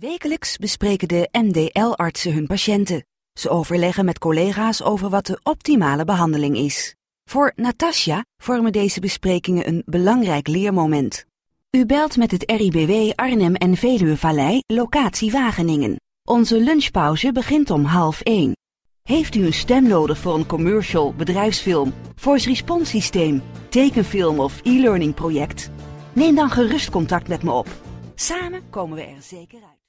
Wekelijks bespreken de MDL-artsen hun patiënten. Ze overleggen met collega's over wat de optimale behandeling is. Voor Natasja vormen deze besprekingen een belangrijk leermoment. U belt met het RIBW Arnhem en Veluwe-Vallei, locatie Wageningen. Onze lunchpauze begint om 12:30. Heeft u een stem nodig voor een commercial, bedrijfsfilm, voice response systeem, tekenfilm of e-learning project? Neem dan gerust contact met me op. Samen komen we er zeker uit.